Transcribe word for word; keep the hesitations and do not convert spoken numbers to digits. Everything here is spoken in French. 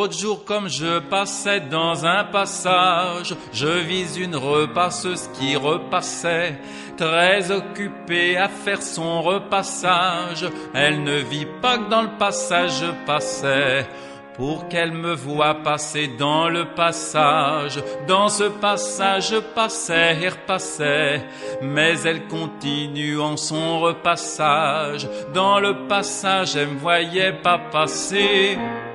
L'autre jour, comme je passais dans un passage, je vis une repasseuse qui repassait, très occupée à faire son repassage. Elle ne vit pas que dans le passage je passais, pour qu'elle me voie passer dans le passage. Dans ce passage je passais et repassais, mais elle continue en son repassage. Dans le passage elle me voyait pas passer.